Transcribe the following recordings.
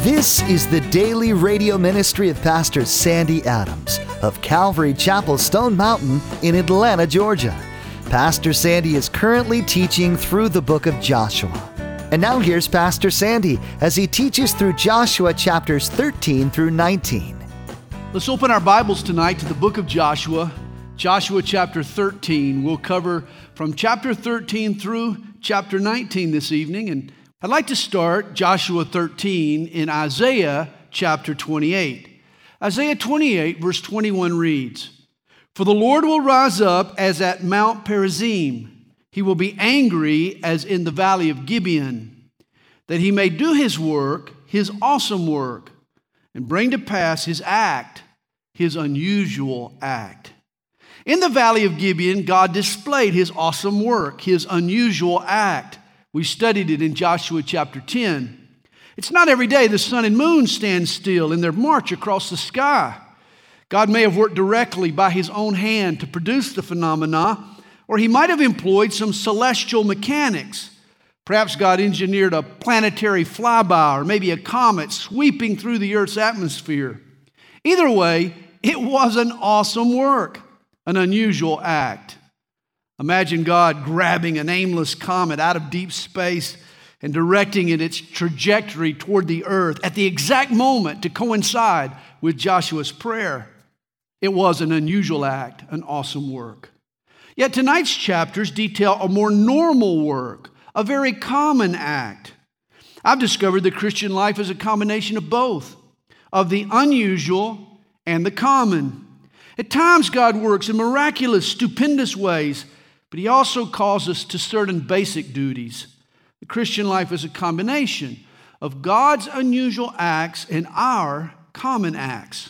This is the daily radio ministry of Pastor Sandy Adams of Calvary Chapel, Stone Mountain in Atlanta, Georgia. Pastor Sandy is currently teaching through the book of Joshua. And now here's Pastor Sandy as he teaches through Joshua chapters 13 through 19. Let's open our Bibles tonight to the book of Joshua, Joshua chapter 13. We'll cover from chapter 13 through chapter 19 this evening. And I'd like to start Joshua 13 in Isaiah chapter 28. Isaiah 28 verse 21 reads, "For the Lord will rise up as at Mount Perazim. He will be angry as in the valley of Gibeon, that he may do his work, his awesome work, and bring to pass his act, his unusual act." In the valley of Gibeon, God displayed his awesome work, his unusual act. We studied it in Joshua chapter 10. It's not every day the sun and moon stand still in their march across the sky. God may have worked directly by his own hand to produce the phenomena, or he might have employed some celestial mechanics. Perhaps God engineered a planetary flyby, or maybe a comet sweeping through the Earth's atmosphere. Either way, it was an awesome work, an unusual act. Imagine God grabbing an aimless comet out of deep space and directing it its trajectory toward the earth at the exact moment to coincide with Joshua's prayer. It was an unusual act, an awesome work. Yet tonight's chapters detail a more normal work, a very common act. I've discovered the Christian life is a combination of both, of the unusual and the common. At times God works in miraculous, stupendous ways, but he also calls us to certain basic duties. The Christian life is a combination of God's unusual acts and our common acts.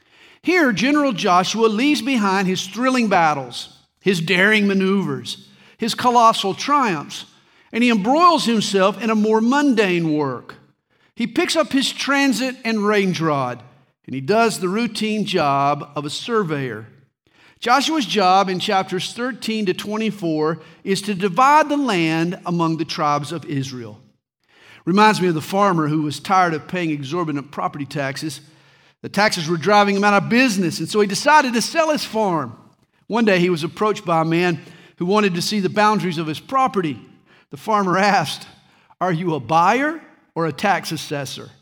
Here, General Joshua leaves behind his thrilling battles, his daring maneuvers, his colossal triumphs, and he embroils himself in a more mundane work. He picks up his transit and range rod, and he does the routine job of a surveyor. Joshua's job in chapters 13 to 24 is to divide the land among the tribes of Israel. Reminds me of the farmer who was tired of paying exorbitant property taxes. The taxes were driving him out of business, and so he decided to sell his farm. One day he was approached by a man who wanted to see the boundaries of his property. The farmer asked, "Are you a buyer or a tax assessor?"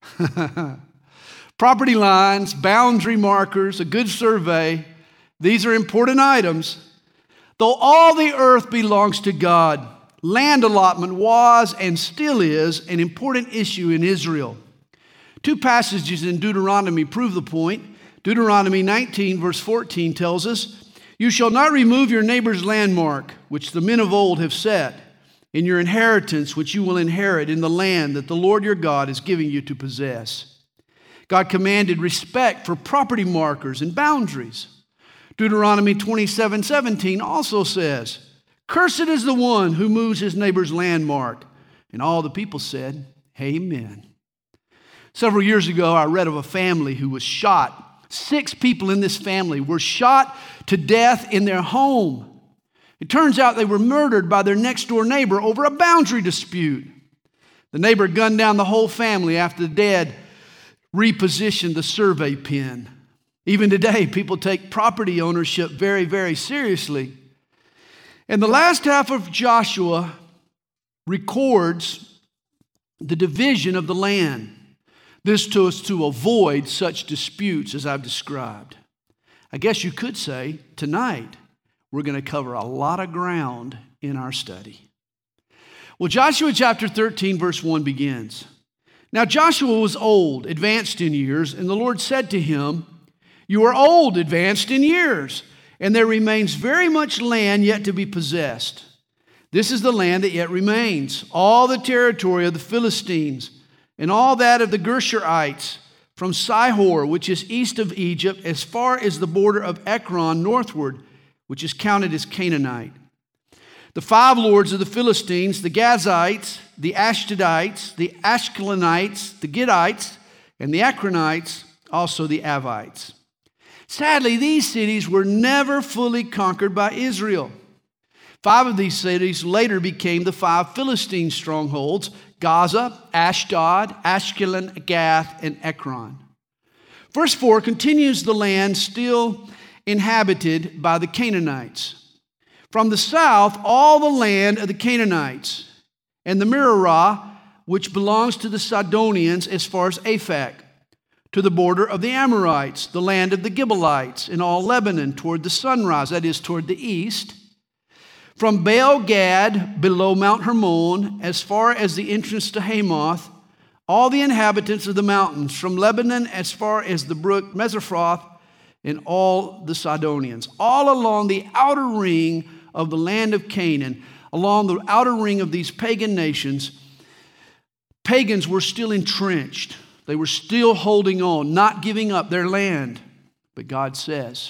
Property lines, boundary markers, a good survey, these are important items. Though all the earth belongs to God, land allotment was and still is an important issue in Israel. Two passages in Deuteronomy prove the point. Deuteronomy 19 verse 14 tells us, "You shall not remove your neighbor's landmark, which the men of old have set, in your inheritance which you will inherit in the land that the Lord your God is giving you to possess." God commanded respect for property markers and boundaries. Deuteronomy 27:17 also says, "Cursed is the one who moves his neighbor's landmark." And all the people said, "Amen." Several years ago, I read of a family who was shot. 6 people in this family were shot to death in their home. It turns out they were murdered by their next-door neighbor over a boundary dispute. The neighbor gunned down the whole family after the dead repositioned the survey pen. Even today, people take property ownership very, very seriously. And the last half of Joshua records the division of the land. This was to avoid such disputes as I've described. I guess you could say tonight we're going to cover a lot of ground in our study. Well, Joshua chapter 13 verse 1 begins. "Now Joshua was old, advanced in years, and the Lord said to him, 'You are old, advanced in years, and there remains very much land yet to be possessed. This is the land that yet remains, all the territory of the Philistines, and all that of the Gershurites, from Sihor, which is east of Egypt, as far as the border of Ekron northward, which is counted as Canaanite. The 5 lords of the Philistines, the Gazites, the Ashdodites, the Ashkelonites, the Gittites, and the Akronites, also the Avites.' Sadly, these cities were never fully conquered by Israel. 5 of these cities later became the 5 Philistine strongholds, Gaza, Ashdod, Ashkelon, Gath, and Ekron. Verse 4 continues the land still inhabited by the Canaanites. From the south, all the land of the Canaanites, and the Merarah, which belongs to the Sidonians as far as Aphek, to the border of the Amorites, the land of the Gibeonites, and all Lebanon toward the sunrise, that is, toward the east. From Baal Gad, below Mount Hermon, as far as the entrance to Hamath, all the inhabitants of the mountains, from Lebanon as far as the brook Mesaphoth, and all the Sidonians, all along the outer ring of the land of Canaan, along the outer ring of these pagan nations. Pagans were still entrenched. They were still holding on, not giving up their land. But God says,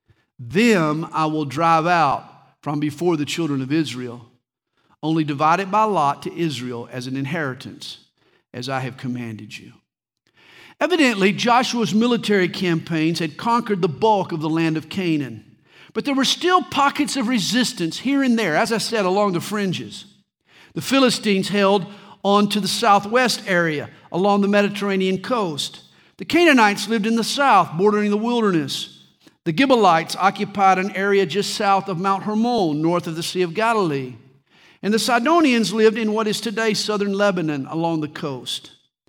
them I will drive out from before the children of Israel, only divide it by lot to Israel as an inheritance, as I have commanded you. Evidently, Joshua's military campaigns had conquered the bulk of the land of Canaan, but there were still pockets of resistance here and there, as I said, along the fringes. The Philistines held on to the southwest area along the Mediterranean coast. The Canaanites lived in the south, bordering the wilderness. The Gibeonites occupied an area just south of Mount Hermon, north of the Sea of Galilee. And the Sidonians lived in what is today southern Lebanon along the coast.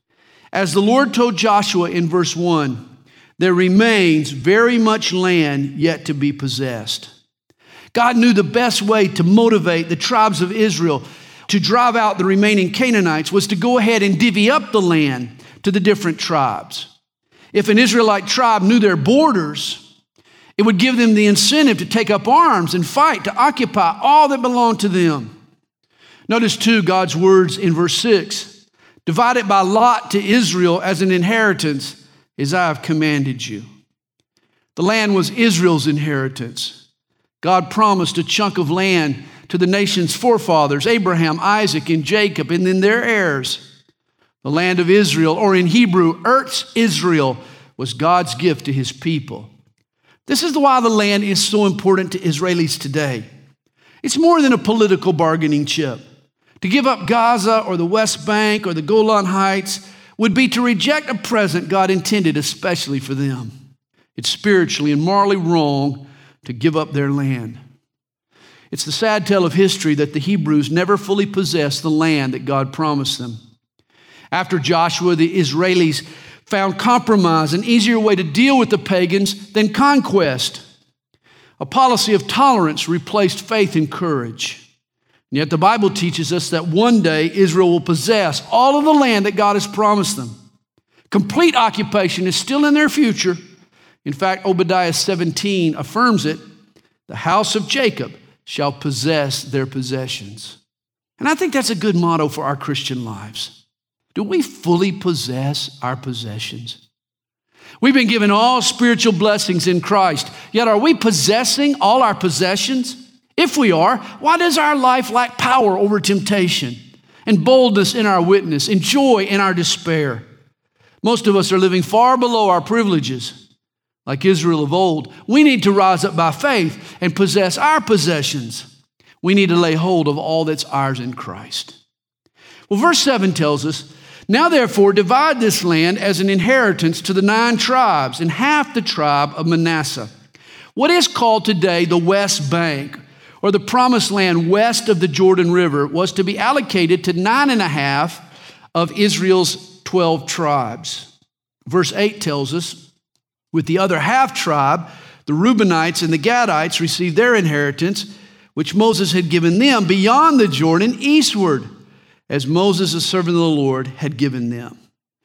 As the Lord told Joshua in verse 1, there remains very much land yet to be possessed. God knew the best way to motivate the tribes of Israel to drive out the remaining Canaanites was to go ahead and divvy up the land to the different tribes. If an Israelite tribe knew their borders, it would give them the incentive to take up arms and fight to occupy all that belonged to them. Notice too God's words in verse 6. Divide it by lot to Israel as an inheritance, as I have commanded you. The land was Israel's inheritance. God promised a chunk of land to the nation's forefathers, Abraham, Isaac, and Jacob, and then their heirs. The land of Israel, or in Hebrew, Eretz Israel, was God's gift to his people. This is why the land is so important to Israelis today. It's more than a political bargaining chip. To give up Gaza or the West Bank or the Golan Heights would be to reject a present God intended especially for them. It's spiritually and morally wrong to give up their land. It's the sad tale of history that the Hebrews never fully possessed the land that God promised them. After Joshua, the Israelis found compromise, an easier way to deal with the pagans than conquest. A policy of tolerance replaced faith and courage. And yet the Bible teaches us that one day Israel will possess all of the land that God has promised them. Complete occupation is still in their future. In fact, Obadiah 17 affirms it. The house of Jacob shall possess their possessions. And I think that's a good motto for our Christian lives. Do we fully possess our possessions? We've been given all spiritual blessings in Christ, yet are we possessing all our possessions? If we are, why does our life lack power over temptation and boldness in our witness and joy in our despair? Most of us are living far below our privileges. Like Israel of old, we need to rise up by faith and possess our possessions. We need to lay hold of all that's ours in Christ. Well, verse 7 tells us, now therefore divide this land as an inheritance to the 9 tribes and half the tribe of Manasseh. What is called today the West Bank, or the promised land west of the Jordan River, was to be allocated to 9.5 of Israel's 12 tribes. Verse 8 tells us, with the other half tribe, the Reubenites and the Gadites received their inheritance, which Moses had given them beyond the Jordan eastward, as Moses, the servant of the Lord, had given them.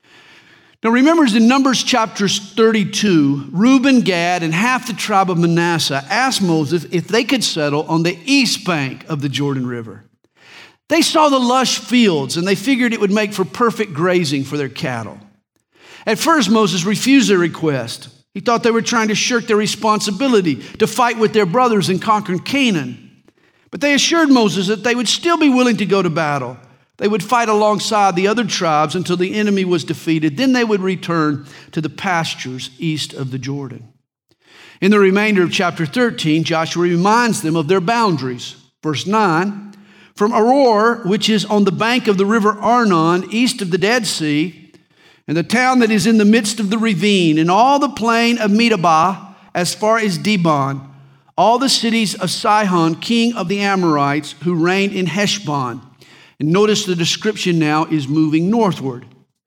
Now remember, in Numbers chapter 32, Reuben, Gad, and half the tribe of Manasseh asked Moses if they could settle on the east bank of the Jordan River. They saw the lush fields, and they figured it would make for perfect grazing for their cattle. At first, Moses refused their request. He thought they were trying to shirk their responsibility to fight with their brothers and conquer Canaan. But they assured Moses that they would still be willing to go to battle. They would fight alongside the other tribes until the enemy was defeated. Then they would return to the pastures east of the Jordan. In the remainder of chapter 13, Joshua reminds them of their boundaries. Verse 9, from Aroer, which is on the bank of the river Arnon, east of the Dead Sea, and the town that is in the midst of the ravine, and all the plain of Medeba, as far as Dibon, all the cities of Sihon, king of the Amorites, who reigned in Heshbon. And notice the description now is moving northward.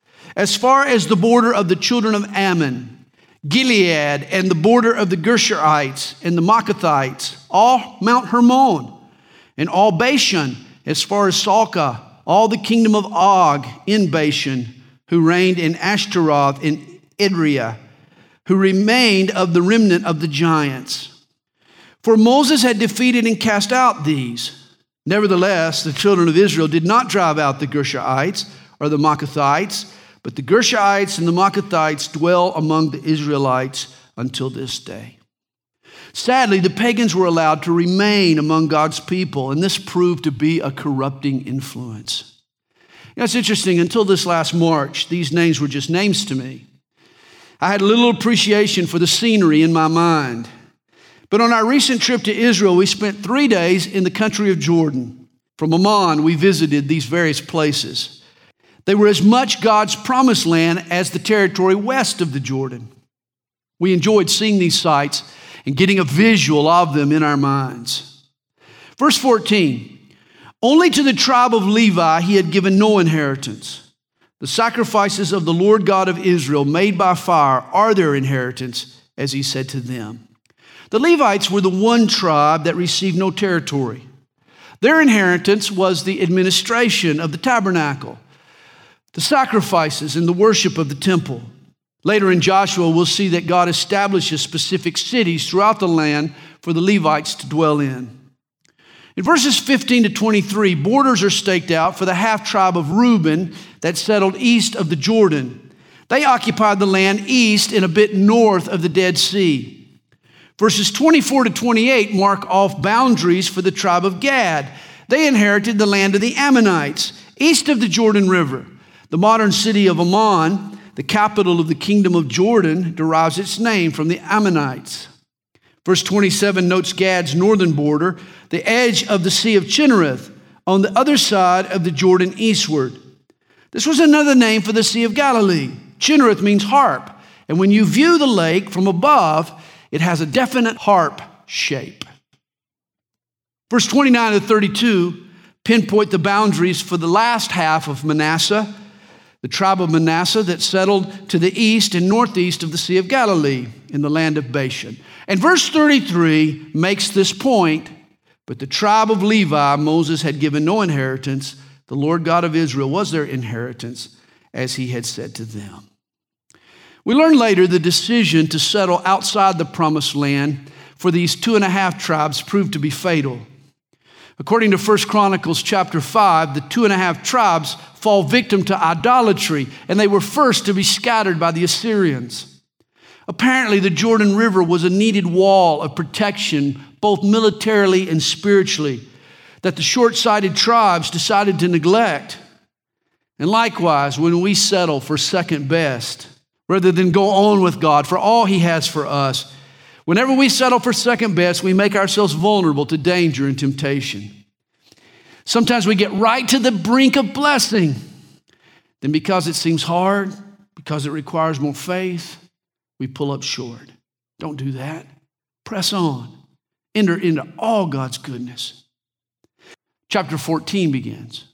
As far as the border of the children of Ammon, Gilead, and the border of the Gershurites and the Maacathites, all Mount Hermon, and all Bashan, as far as Salcah, all the kingdom of Og in Bashan, who reigned in Ashtaroth in Edrei, who remained of the remnant of the giants. For Moses had defeated and cast out these. Nevertheless, the children of Israel did not drive out the Gershurites or the Maacathites, but the Gershurites and the Maacathites dwell among the Israelites until this day. Sadly, the pagans were allowed to remain among God's people, and this proved to be a corrupting influence. It's interesting, until this last March, these names were just names to me. I had little appreciation for the scenery in my mind. But on our recent trip to Israel, we spent 3 days in the country of Jordan. From Amman, we visited these various places. They were as much God's promised land as the territory west of the Jordan. We enjoyed seeing these sites and getting a visual of them in our minds. Verse 14, only to the tribe of Levi he had given no inheritance. The sacrifices of the Lord God of Israel made by fire are their inheritance, as he said to them. The Levites were the one tribe that received no territory. Their inheritance was the administration of the tabernacle, the sacrifices, and the worship of the temple. Later in Joshua, we'll see that God establishes specific cities throughout the land for the Levites to dwell in. In verses 15 to 23, borders are staked out for the half-tribe of Reuben that settled east of the Jordan. They occupied the land east and a bit north of the Dead Sea. Verses 24 to 28 mark off boundaries for the tribe of Gad. They inherited the land of the Ammonites, east of the Jordan River. The modern city of Amman, the capital of the kingdom of Jordan, derives its name from the Ammonites. Verse 27 notes Gad's northern border, the edge of the Sea of Chinnereth, on the other side of the Jordan eastward. This was another name for the Sea of Galilee. Chinnereth means harp, and when you view the lake from above, it has a definite harp shape. Verse 29 to 32 pinpoint the boundaries for the last half of Manasseh, the tribe of Manasseh that settled to the east and northeast of the Sea of Galilee in the land of Bashan. And verse 33 makes this point, but the tribe of Levi, Moses had given no inheritance. The Lord God of Israel was their inheritance, as he had said to them. We learn later the decision to settle outside the promised land for these 2.5 tribes proved to be fatal. According to 1 Chronicles chapter 5, the 2.5 tribes fall victim to idolatry, and they were first to be scattered by the Assyrians. Apparently, the Jordan River was a needed wall of protection, both militarily and spiritually, that the short-sighted tribes decided to neglect. And likewise, when we settle for second best, rather than go on with God for all he has for us, whenever we settle for second best, we make ourselves vulnerable to danger and temptation. Sometimes we get right to the brink of blessing. Then because it seems hard, because it requires more faith, we pull up short. Don't do that. Press on. Enter into all God's goodness. Chapter 14 begins.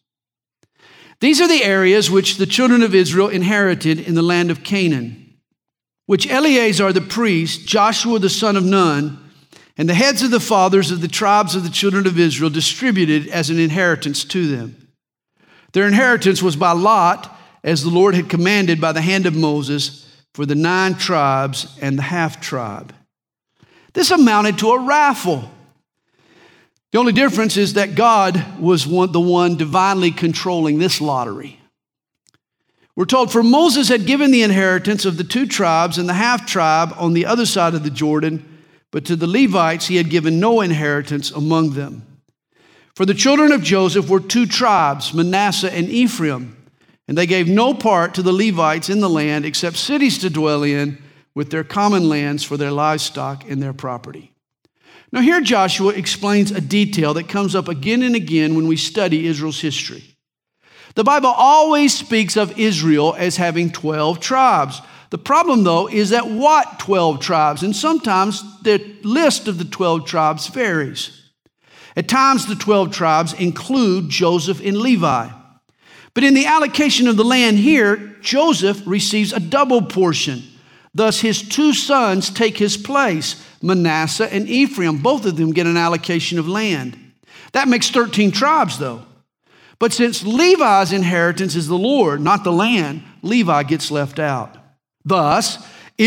These are the areas which the children of Israel inherited in the land of Canaan, which Eleazar the priest, Joshua the son of Nun, and the heads of the fathers of the tribes of the children of Israel distributed as an inheritance to them. Their inheritance was by lot, as the Lord had commanded by the hand of Moses, for the 9 tribes and the half-tribe. This amounted to a raffle. The only difference is that God was the one divinely controlling this lottery. We're told, for Moses had given the inheritance of the 2 tribes and the half-tribe on the other side of the Jordan, but to the Levites he had given no inheritance among them. For the children of Joseph were 2 tribes, Manasseh and Ephraim, and they gave no part to the Levites in the land except cities to dwell in with their common lands for their livestock and their property. Now here Joshua explains a detail that comes up again and again when we study Israel's history. The Bible always speaks of Israel as having 12 tribes. The problem, though, is that what 12 tribes? And sometimes the list of the 12 tribes varies. At times, the 12 tribes include Joseph and Levi. But in the allocation of the land here, Joseph receives a double portion. Thus, his two sons take his place, Manasseh and Ephraim. Both of them get an allocation of land. That makes 13 tribes, though. But since Levi's inheritance is the Lord, not the land, Levi gets left out. Thus,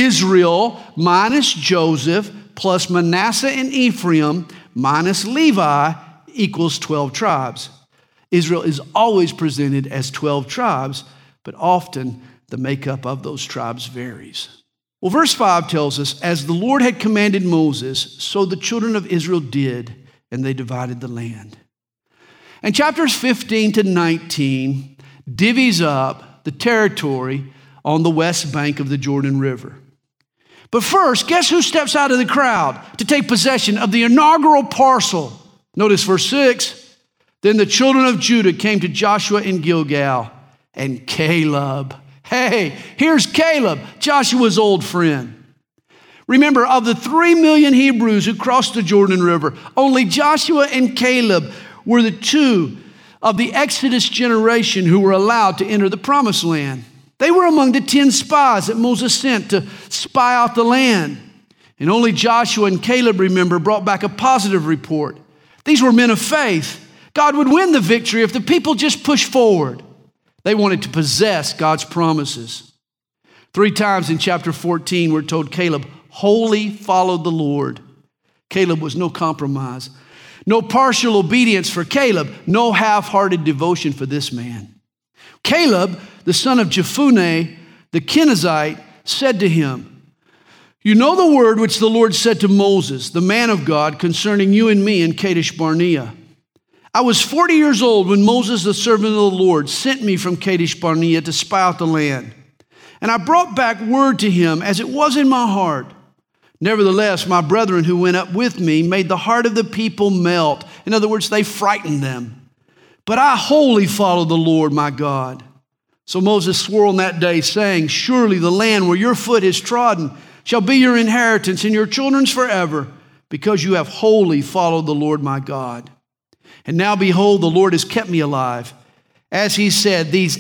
Israel minus Joseph plus Manasseh and Ephraim minus Levi equals 12 tribes. Israel is always presented as 12 tribes, but often the makeup of those tribes varies. Well, verse 5 tells us, as the Lord had commanded Moses, so the children of Israel did, and they divided the land. And chapters 15 to 19 divvies up the territory on the west bank of the Jordan River. But first, guess who steps out of the crowd to take possession of the inaugural parcel? Notice verse 6. Then the children of Judah came to Joshua in Gilgal, and Caleb. Hey, here's Caleb, Joshua's old friend. Remember, of the 3 million Hebrews who crossed the Jordan River, only Joshua and Caleb were the two of the Exodus generation who were allowed to enter the promised land. They were among the 10 spies that Moses sent to spy out the land. And only Joshua and Caleb, remember, brought back a positive report. These were men of faith. God would win the victory if the people just pushed forward. They wanted to possess God's promises. 3 times in chapter 14, we're told Caleb wholly followed the Lord. Caleb was no compromise. No partial obedience for Caleb. No half-hearted devotion for this man. Caleb, the son of Jephunneh, the Kenizzite, said to him, "You know the word which the Lord said to Moses, the man of God, concerning you and me in Kadesh Barnea. I was 40 years old when Moses, the servant of the Lord, sent me from Kadesh Barnea to spy out the land. And I brought back word to him as it was in my heart. Nevertheless, my brethren who went up with me made the heart of the people melt." In other words, they frightened them. "But I wholly followed the Lord my God." So Moses swore on that day, saying, "Surely the land where your foot has trodden shall be your inheritance and your children's forever, because you have wholly followed the Lord my God. And now behold, the Lord has kept me alive, as he said, these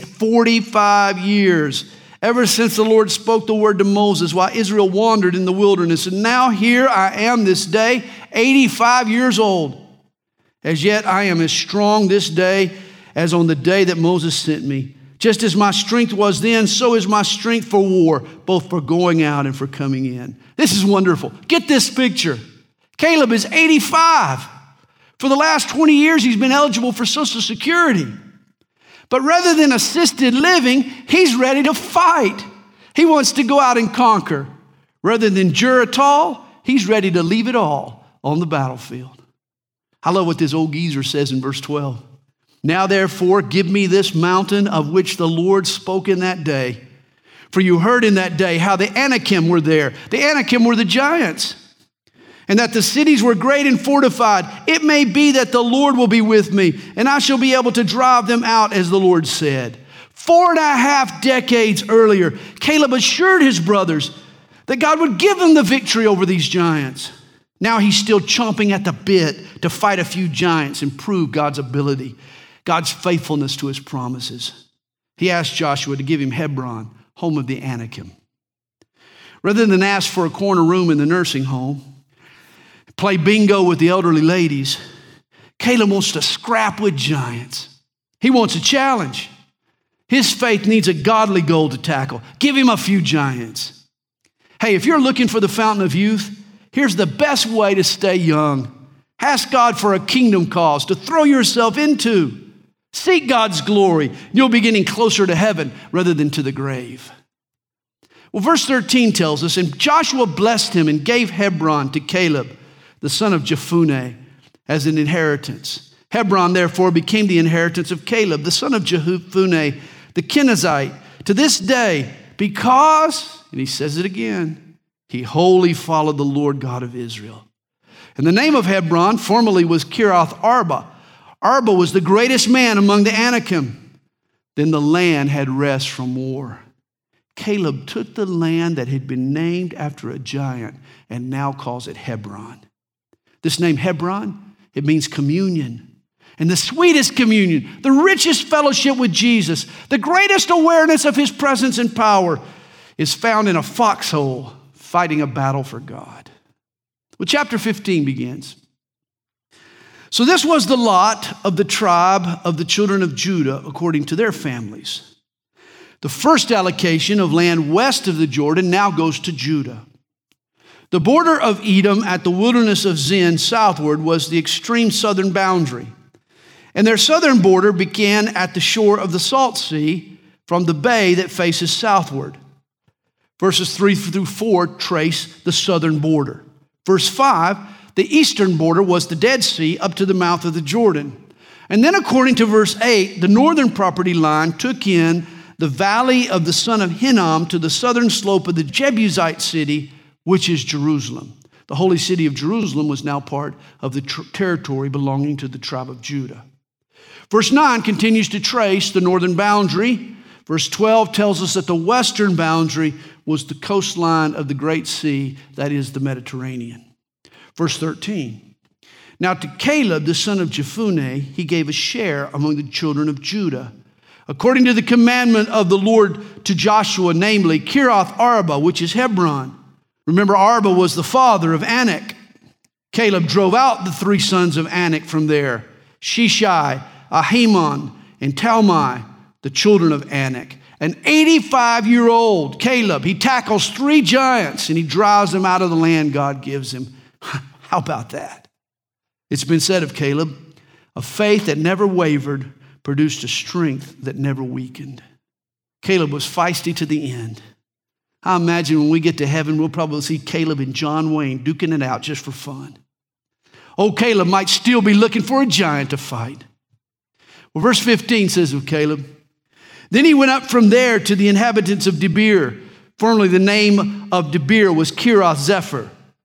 45 years, ever since the Lord spoke the word to Moses while Israel wandered in the wilderness. And now here I am this day, 85 years old. As yet I am as strong this day as on the day that Moses sent me. Just as my strength was then, so is my strength for war, both for going out and for coming in." This is wonderful. Get this picture. Caleb is 85. For the last 20 years, he's been eligible for Social Security. But rather than assisted living, he's ready to fight. He wants to go out and conquer. Rather than Geritol, he's ready to leave it all on the battlefield. I love what this old geezer says in verse 12. "Now therefore, give me this mountain of which the Lord spoke in that day. For you heard in that day how the Anakim were there." The Anakim were the giants. "And that the cities were great and fortified. It may be that the Lord will be with me, and I shall be able to drive them out as the Lord said." 4.5 decades earlier, Caleb assured his brothers that God would give them the victory over these giants. Now he's still chomping at the bit to fight a few giants and prove God's ability, God's faithfulness to his promises. He asked Joshua to give him Hebron, home of the Anakim. Rather than ask for a corner room in the nursing home, play bingo with the elderly ladies, Caleb wants to scrap with giants. He wants a challenge. His faith needs a godly goal to tackle. Give him a few giants. Hey, if you're looking for the fountain of youth, here's the best way to stay young. Ask God for a kingdom cause to throw yourself into. Seek God's glory. You'll be getting closer to heaven rather than to the grave. Well, verse 13 tells us, "And Joshua blessed him and gave Hebron to Caleb, the son of Jephunneh, as an inheritance. Hebron, therefore, became the inheritance of Caleb, the son of Jephunneh, the Kenizzite, to this day, because," and he says it again, "he wholly followed the Lord God of Israel." And the name of Hebron formerly was Kiriath Arba. Arba was the greatest man among the Anakim. Then the land had rest from war. Caleb took the land that had been named after a giant and now calls it Hebron. This name Hebron, it means communion. And the sweetest communion, the richest fellowship with Jesus, the greatest awareness of his presence and power is found in a foxhole fighting a battle for God. Well, chapter 15 begins. So this was the lot of the tribe of the children of Judah according to their families. The first allocation of land west of the Jordan now goes to Judah. The border of Edom at the wilderness of Zin southward was the extreme southern boundary. And their southern border began at the shore of the Salt Sea from the bay that faces southward. Verses 3 through 4 trace the southern border. Verse 5, the eastern border was the Dead Sea up to the mouth of the Jordan. And then according to verse 8, the northern property line took in the valley of the son of Hinnom to the southern slope of the Jebusite city, which is Jerusalem. The holy city of Jerusalem was now part of the territory belonging to the tribe of Judah. Verse 9 continues to trace the northern boundary. Verse 12 tells us that the western boundary was the coastline of the Great Sea, that is the Mediterranean. Verse 13, now to Caleb, the son of Jephunneh, he gave a share among the children of Judah, according to the commandment of the Lord to Joshua, namely Kiriath Arba, which is Hebron. Remember, Arba was the father of Anak. Caleb drove out the three sons of Anak from there, Sheshai, Ahiman, and Talmai, the children of Anak. An 85-year-old Caleb, he tackles three giants and he drives them out of the land God gives him. How about that? It's been said of Caleb, a faith that never wavered produced a strength that never weakened. Caleb was feisty to the end. I imagine when we get to heaven, we'll probably see Caleb and John Wayne duking it out just for fun. Old Caleb might still be looking for a giant to fight. Well, verse 15 says of Caleb, then he went up from there to the inhabitants of Debir. Formerly the name of Debir was Kiriath Zephyr.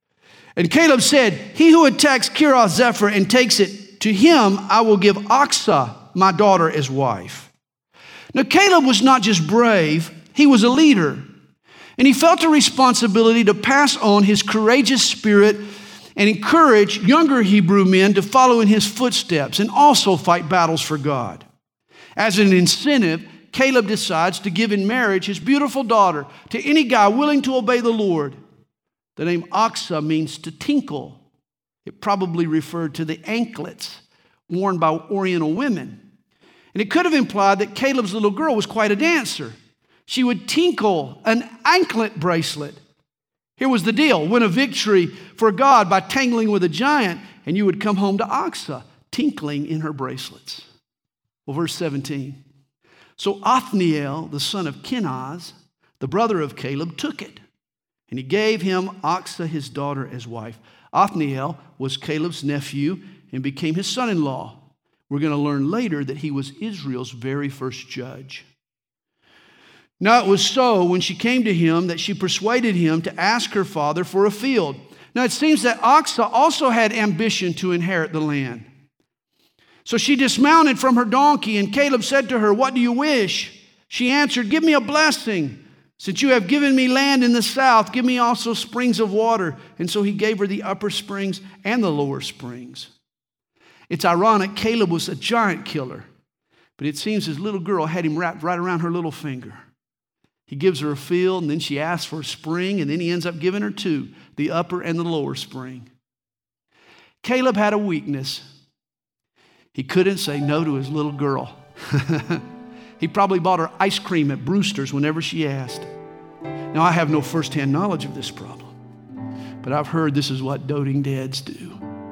And Caleb said, he who attacks Kiriath Zephyr and takes it, to him I will give Achsah, my daughter, as wife. Now Caleb was not just brave, he was a leader. And he felt a responsibility to pass on his courageous spirit and encourage younger Hebrew men to follow in his footsteps and also fight battles for God. As an incentive, Caleb decides to give in marriage his beautiful daughter to any guy willing to obey the Lord. The name Achsah means to tinkle. It probably referred to the anklets worn by Oriental women. And it could have implied that Caleb's little girl was quite a dancer. She would tinkle an anklet bracelet. Here was the deal. Win a victory for God by tangling with a giant, and you would come home to Achsah, tinkling in her bracelets. Well, verse 17. So Othniel, the son of Kenaz, the brother of Caleb, took it, and he gave him Achsah, his daughter, as wife. Othniel was Caleb's nephew and became his son-in-law. We're going to learn later that he was Israel's very first judge. Now it was so when she came to him that she persuaded him to ask her father for a field. Now it seems that Achsah also had ambition to inherit the land. So she dismounted from her donkey, and Caleb said to her, what do you wish? She answered, give me a blessing. Since you have given me land in the south, give me also springs of water. And so he gave her the upper springs and the lower springs. It's ironic, Caleb was a giant killer, but it seems his little girl had him wrapped right around her little finger. He gives her a field, and then she asks for a spring, and then he ends up giving her two, the upper and the lower spring. Caleb had a weakness. He couldn't say no to his little girl. He probably bought her ice cream at Brewster's whenever she asked. Now, I have no firsthand knowledge of this problem, but I've heard this is what doting dads do.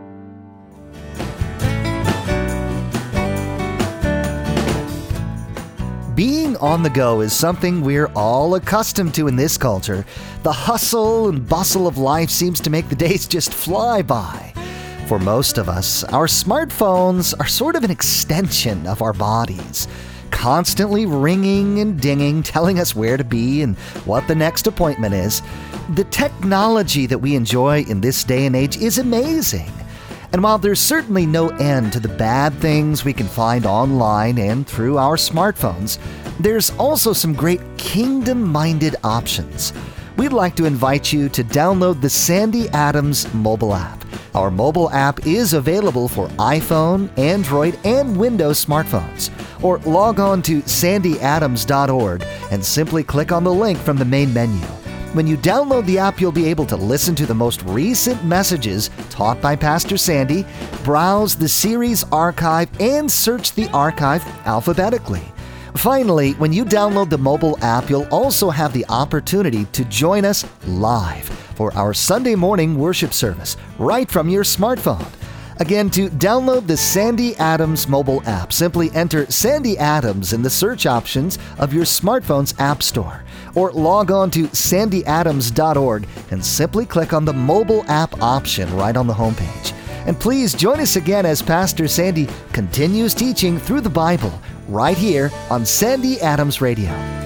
Being on the go is something we're all accustomed to in this culture. The hustle and bustle of life seems to make the days just fly by. For most of us, our smartphones are sort of an extension of our bodies. constantly ringing and dinging, telling us where to be and what the next appointment is. The technology that we enjoy in this day and age is amazing. And while there's certainly no end to the bad things we can find online and through our smartphones, there's also some great kingdom-minded options. We'd like to invite you to download the Sandy Adams mobile app. Our mobile app is available for iPhone, Android, and Windows smartphones. Or log on to sandyadams.org and simply click on the link from the main menu. When you download the app, you'll be able to listen to the most recent messages taught by Pastor Sandy, browse the series archive, and search the archive alphabetically. Finally, when you download the mobile app, you'll also have the opportunity to join us live for our Sunday morning worship service right from your smartphone. Again, to download the Sandy Adams mobile app, simply enter Sandy Adams in the search options of your smartphone's app store, or log on to sandyadams.org and simply click on the mobile app option right on the homepage. And please join us again as Pastor Sandy continues teaching through the Bible right here on Sandy Adams Radio.